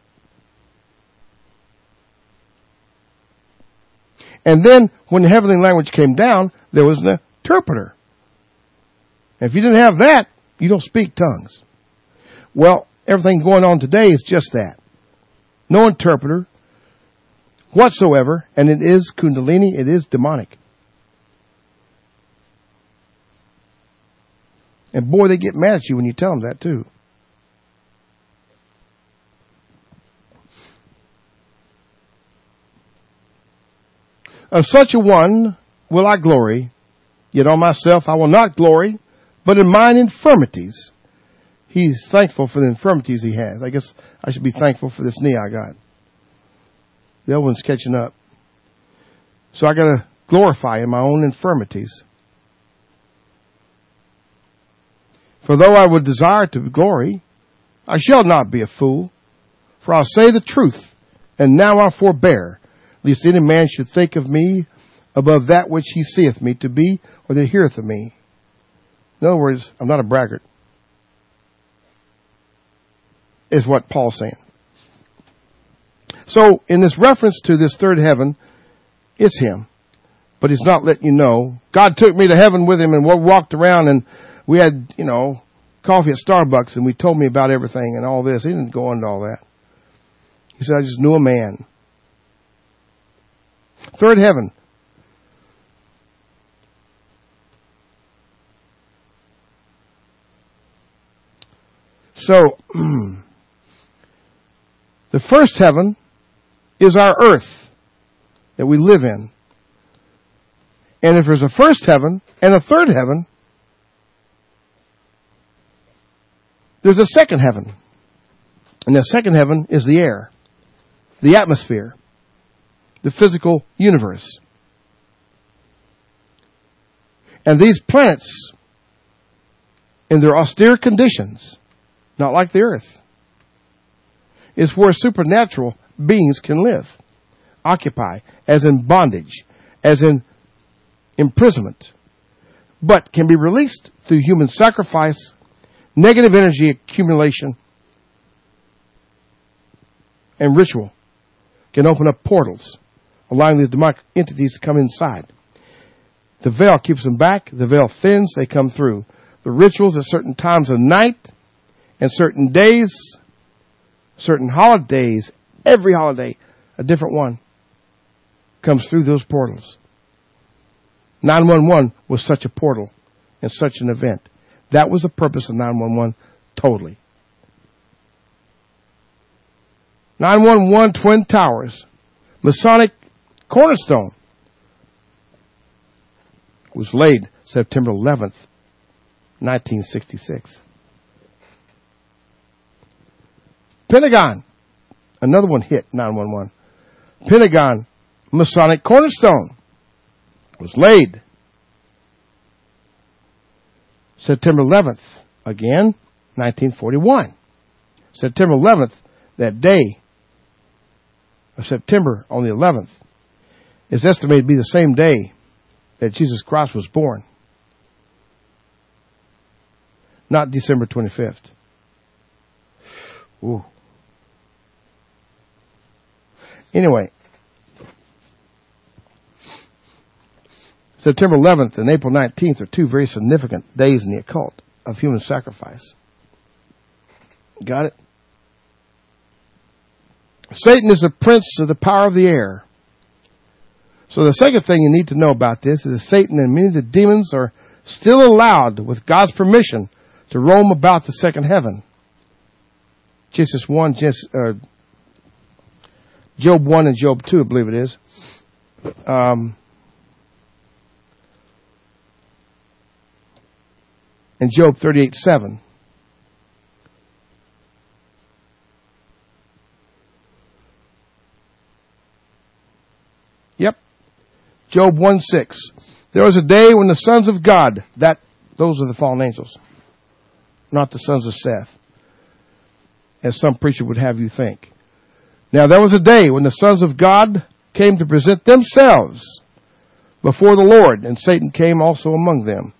And then when the heavenly language came down, there was an interpreter. And if you didn't have that, you don't speak tongues. Well, everything going on today is just that. No interpreter whatsoever, and it is Kundalini, it is demonic. And boy, they get mad at you when you tell them that too. Of such a one will I glory, yet on myself I will not glory, but in mine infirmities. He's thankful for the infirmities he has. I guess I should be thankful for this knee I got. The other one's catching up. So I got to glorify in my own infirmities. For though I would desire to glory, I shall not be a fool. For I'll say the truth, and now I'll forbear, lest any man should think of me above that which he seeth me to be, or that heareth of me. In other words, I'm not a braggart, is what Paul's saying. So, in this reference to this third heaven, it's him. But he's not letting you know. God took me to heaven with him and we walked around and we had, coffee at Starbucks and we told me about everything and all this. He didn't go into all that. He said, I just knew a man. Third heaven. So, the first heaven is our earth that we live in. And if there's a first heaven and a third heaven, there's a second heaven. And the second heaven is the air, the atmosphere, the physical universe. And these planets, in their austere conditions, not like the earth, is where supernatural beings can live, occupy, as in bondage, as in imprisonment, but can be released through human sacrifice, negative energy accumulation, and ritual can open up portals, allowing these demonic entities to come inside. The veil keeps them back. The veil thins. They come through. The rituals at certain times of night and certain days, certain holidays, every holiday, a different one comes through those portals. 911 was such a portal and such an event. That was the purpose of 911 totally. 911 Twin Towers, Masonic cornerstone, was laid September 11th, 1966. Pentagon, another one hit 911. Pentagon Masonic cornerstone was laid September 11th, again, 1941. September 11th, that day of September on the 11th, is estimated to be the same day that Jesus Christ was born. Not December 25th. Ooh. Anyway, September 11th and April 19th are two very significant days in the occult of human sacrifice. Got it? Satan is the prince of the power of the air. So the second thing you need to know about this is that Satan and many of the demons are still allowed, with God's permission, to roam about the second heaven. Genesis 1, Job 1 and Job 2, I believe it is. And Job 38:7. Yep. Job 1:6. There was a day when the sons of God, those are the fallen angels, not the sons of Seth, as some preacher would have you think. Now there was a day when the sons of God came to present themselves before the Lord, and Satan came also among them.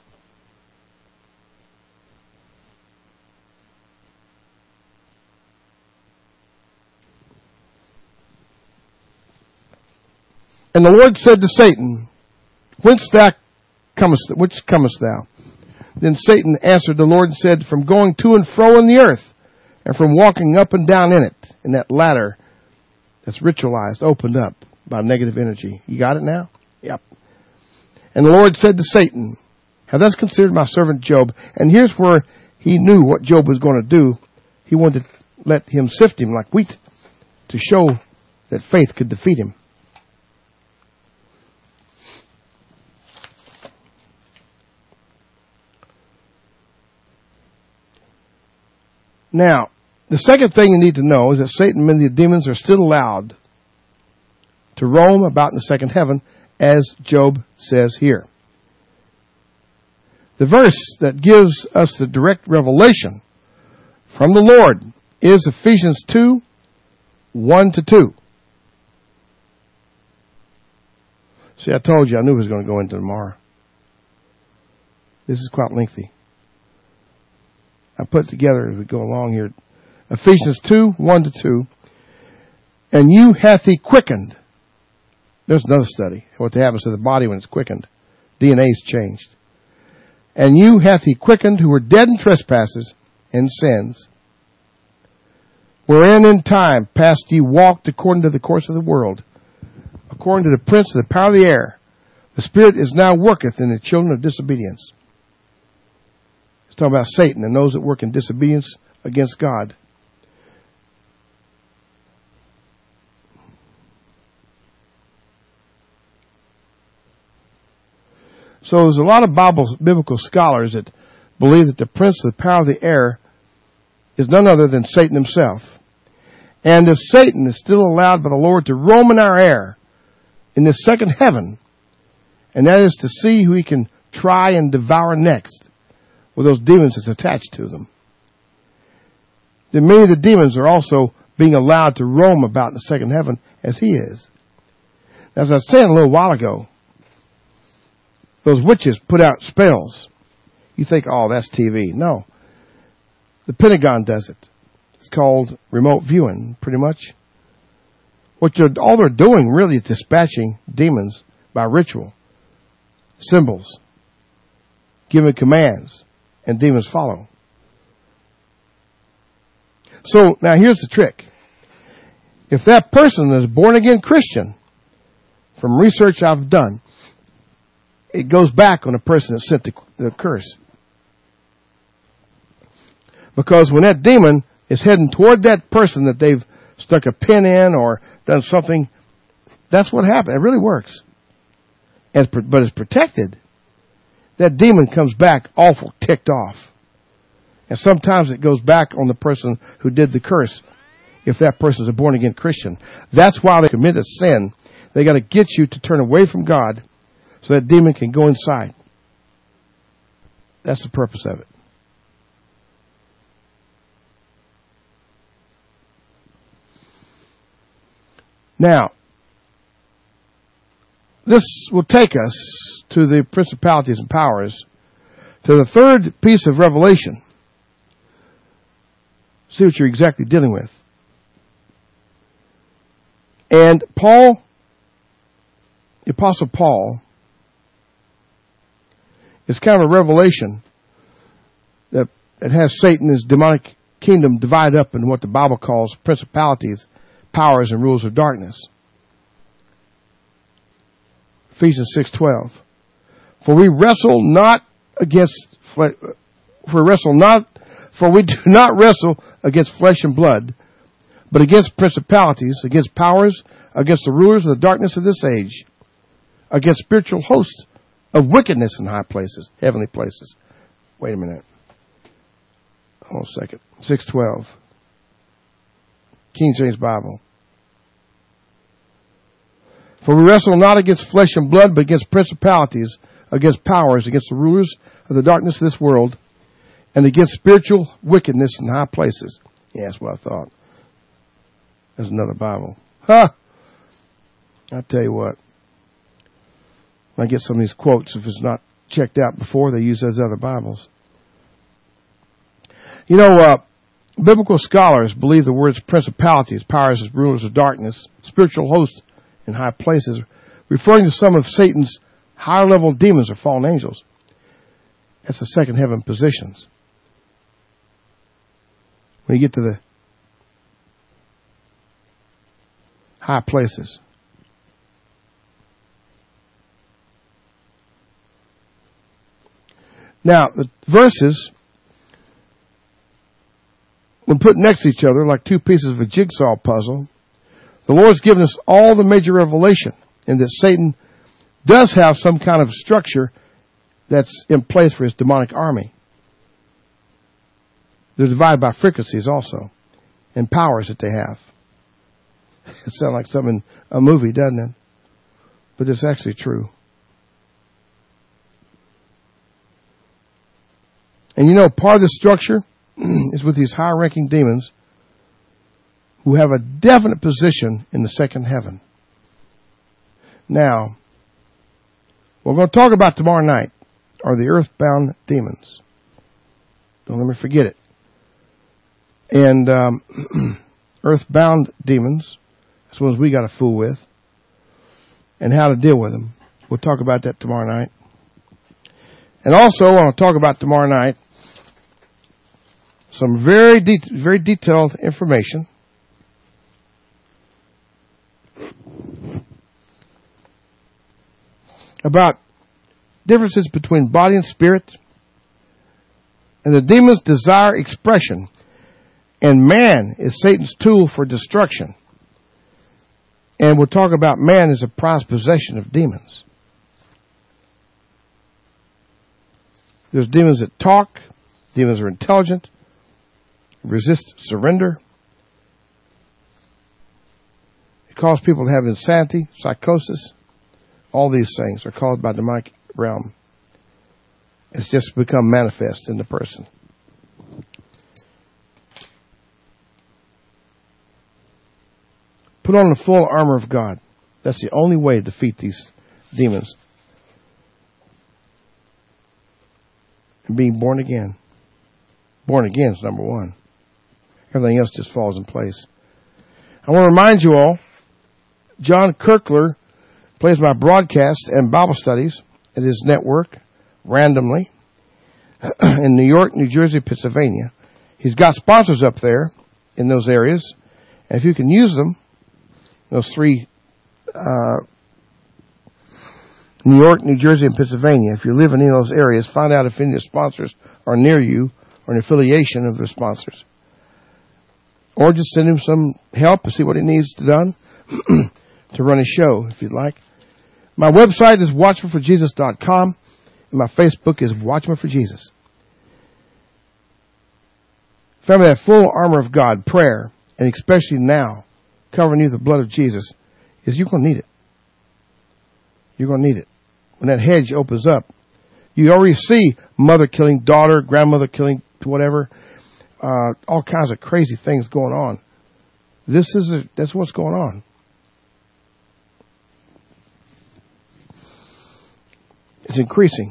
And the Lord said to Satan, Which comest thou? Then Satan answered the Lord and said, From going to and fro in the earth, and from walking up and down in it, in that ladder that's ritualized, opened up by negative energy. You got it now? Yep. And the Lord said to Satan, Have thou considered my servant Job? And here's where he knew what Job was going to do. He wanted to let him sift him like wheat to show that faith could defeat him. Now, the second thing you need to know is that Satan and many of the demons are still allowed to roam about in the second heaven, as Job says here. The verse that gives us the direct revelation from the Lord is Ephesians 2, 1-2. See, I told you I knew it was going to go into tomorrow. This is quite lengthy. I put it together as we go along here. Ephesians 2, 1-2. And you hath he quickened. There's another study. What happens to the body when it's quickened. DNA is changed. And you hath he quickened who were dead in trespasses and sins, wherein in time past ye walked according to the course of the world, according to the prince of the power of the air. The Spirit is now worketh in the children of disobedience. Talking about Satan and those that work in disobedience against God. So there's a lot of biblical scholars that believe that the prince of the power of the air is none other than Satan himself. And if Satan is still allowed by the Lord to roam in our air in this second heaven, and that is to see who he can try and devour next, with those demons that's attached to them, then many of the demons are also being allowed to roam about in the second heaven as he is. Now, as I was saying a little while ago, those witches put out spells. You think, oh, that's TV. No. The Pentagon does it. It's called remote viewing, pretty much. All they're doing really is dispatching demons by ritual, symbols, giving commands, and demons follow. So now here's the trick. If that person is a born-again Christian, from research I've done, it goes back on the person that sent the curse. Because when that demon is heading toward that person that they've stuck a pin in or done something, that's what happened. It really works. But it's protected. That demon comes back awful ticked off. And sometimes it goes back on the person who did the curse, if that person is a born-again Christian. That's why they commit a sin. They got to get you to turn away from God so that demon can go inside. That's the purpose of it. Now, this will take us to the principalities and powers, to the third piece of Revelation. See what you're exactly dealing with. And Paul, the Apostle Paul, is kind of a revelation that has Satan's demonic kingdom divided up in what the Bible calls principalities, powers, and rulers of darkness. Ephesians 6:12. For we do not wrestle against flesh and blood, but against principalities, against powers, against the rulers of the darkness of this age, against spiritual hosts of wickedness in high places, heavenly places. Wait a minute. Hold on a second. 6:12. King James Bible. For we wrestle not against flesh and blood, but against principalities, against powers, against the rulers of the darkness of this world, and against spiritual wickedness in high places. Yeah, that's what I thought. There's another Bible. Ha! I'll tell you what. When I get some of these quotes, if it's not checked out before, they use those other Bibles. You know, biblical scholars believe the words principalities, powers, rulers of darkness, spiritual hosts in high places, referring to some of Satan's higher level demons or fallen angels. That's the second heaven positions. When you get to the high places. Now, the verses, when put next to each other like two pieces of a jigsaw puzzle, the Lord's given us all the major revelation in that Satan does have some kind of structure that's in place for his demonic army. They're divided by frequencies also, and powers that they have. It sounds like something in a movie, doesn't it? But it's actually true. And you know, part of the structure is with these high-ranking demons who have a definite position in the second heaven. Now, what we're going to talk about tomorrow night are the earthbound demons. Don't let me forget it. And earthbound demons, that's ones we got to fool with, and how to deal with them. We'll talk about that tomorrow night. And also, I want to talk about tomorrow night some very detailed information about differences between body and spirit, and the demons desire expression, and man is Satan's tool for destruction. And we'll talk about man as a prized possession of demons. There's demons that talk, demons are intelligent, resist surrender. It causes people to have insanity, psychosis. All these things are caused by the demonic realm. It's just become manifest in the person. Put on the full armor of God. That's the only way to defeat these demons. And being born again. Born again is number one. Everything else just falls in place. I want to remind you all, John Kirkler plays my broadcast and Bible studies at his network randomly in New York, New Jersey, Pennsylvania. He's got sponsors up there, in those areas. And if you can use them, those three, New York, New Jersey, and Pennsylvania, if you live in any of those areas, find out if any of the sponsors are near you or an affiliation of the sponsors. Or just send him some help and see what he needs done to run a show, if you'd like. My website is watchmanforjesus.com, and my Facebook is Watchman for Jesus. Family, that full armor of God, prayer, and especially now, covering you with the blood of Jesus, is you're going to need it. You're going to need it. When that hedge opens up, you already see mother killing daughter, grandmother killing whatever, all kinds of crazy things going on. That's what's going on. It's increasing.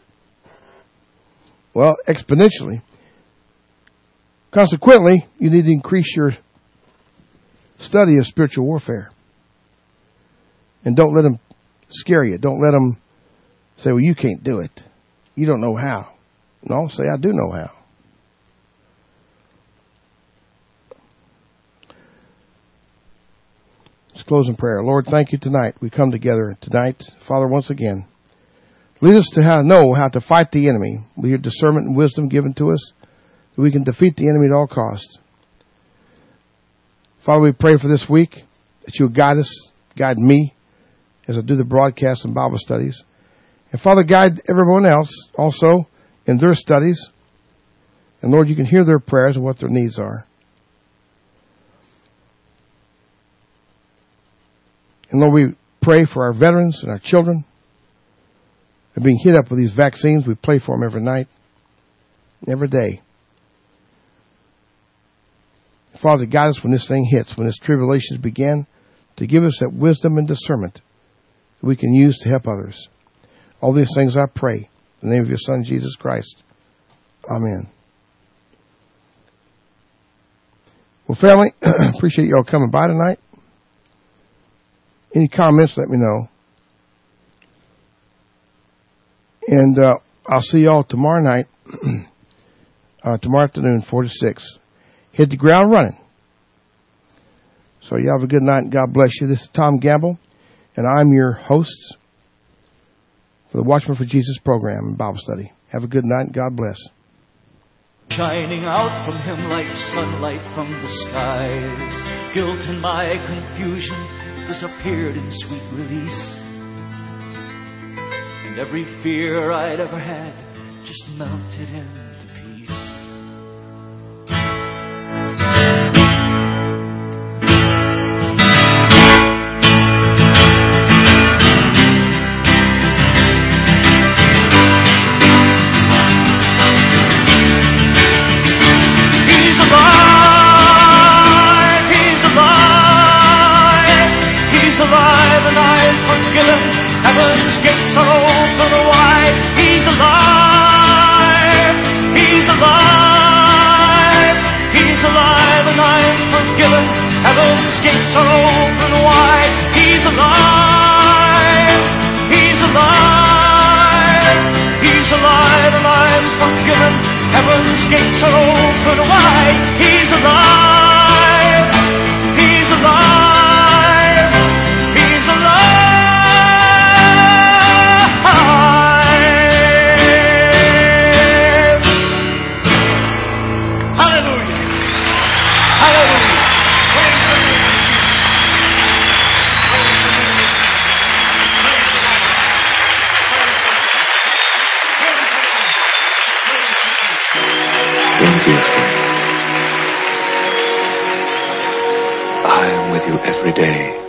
Well, exponentially. Consequently, you need to increase your study of spiritual warfare. And don't let them scare you. Don't let them say, well, you can't do it. You don't know how. No, say, I do know how. Let's close in prayer. Lord, thank you tonight. We come together tonight, Father, once again. Lead us to know how to fight the enemy with your discernment and wisdom given to us, that we can defeat the enemy at all costs. Father, we pray for this week that you'll guide us, guide me as I do the broadcasts and Bible studies. And Father, guide everyone else also in their studies. And Lord, you can hear their prayers and what their needs are. And Lord, we pray for our veterans and our children. They're being hit up with these vaccines. We pray for them every night, every day. Father, guide us when this thing hits, when this tribulations begin, to give us that wisdom and discernment that we can use to help others. All these things I pray in the name of your Son, Jesus Christ. Amen. Well, family, appreciate you all coming by tonight. Any comments, let me know. And I'll see you all tomorrow night, tomorrow afternoon, 4 to 6. Hit the ground running. So you have a good night and God bless you. This is Tom Gamble, and I'm your host for the Watchman for Jesus program and Bible study. Have a good night and God bless. Shining out from him like sunlight from the skies. Guilt and my confusion disappeared in sweet release. And every fear I'd ever had just melted into peace. I am with you every day.